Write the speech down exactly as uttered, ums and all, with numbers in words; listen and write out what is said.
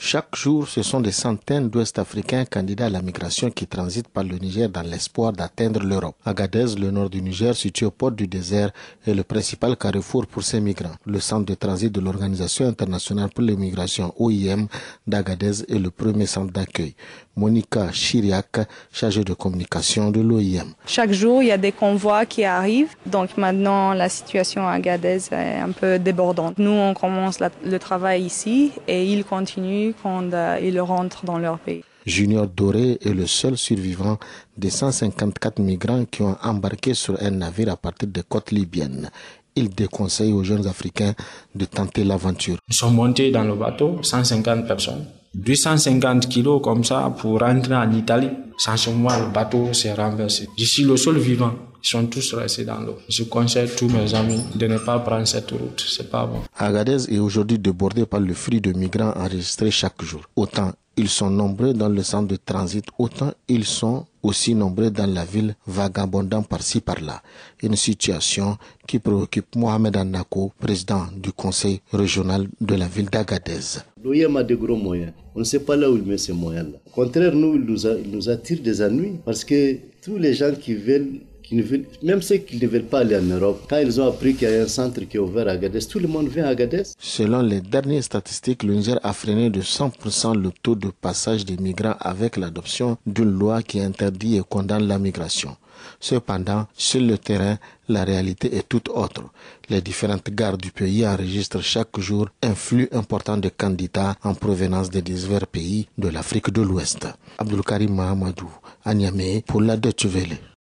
Chaque jour, ce sont des centaines d'Ouest-Africains candidats à la migration qui transitent par le Niger dans l'espoir d'atteindre l'Europe. Agadez, le nord du Niger, situé aux portes du désert, est le principal carrefour pour ces migrants. Le centre de transit de l'Organisation internationale pour les migrations O I M d'Agadez est le premier centre d'accueil. Monica Chiriac, chargée de communication de l'O I M. Chaque jour, il y a des convois qui arrivent. Donc maintenant, la situation à Agadez est un peu débordante. Nous, on commence la, le travail ici et ils continuent quand euh, ils rentrent dans leur pays. Junior Doré est le seul survivant des cent cinquante-quatre migrants qui ont embarqué sur un navire à partir des côtes libyennes. Il déconseille aux jeunes Africains de tenter l'aventure. Nous sommes montés dans le bateau, cent cinquante personnes. deux cent cinquante kilos comme ça pour rentrer en Italie. Sans ce moment, le bateau s'est renversé. Je suis le seul vivant. Ils sont tous restés dans l'eau. Je conseille tous mes amis de ne pas prendre cette route. C'est pas bon. Agadez est aujourd'hui débordé par le flux de migrants enregistrés chaque jour. Autant ils sont nombreux dans le centre de transit, autant ils sont aussi nombreux dans la ville, vagabondant par-ci par-là. Une situation qui préoccupe Mohamed Annako, président du conseil régional de la ville d'Agadez. L'O I M a de gros moyens. On ne sait pas là où il met ces moyens-là. Au contraire, nous, il nous, a, il nous attire des ennuis parce que tous les gens qui veulent Qui ne veulent, même ceux qui ne veulent pas aller en Europe, quand ils ont appris qu'il y a un centre qui est ouvert à Agadez, tout le monde vient à Agadez. Selon les dernières statistiques, le Niger a freiné de cent pour cent le taux de passage des migrants avec l'adoption d'une loi qui interdit et condamne la migration. Cependant, sur le terrain, la réalité est toute autre. Les différentes gares du pays enregistrent chaque jour un flux important de candidats en provenance des divers pays de l'Afrique de l'Ouest. Abdulkarim Mahamadou, à Niamey, pour la Deutsche Welle.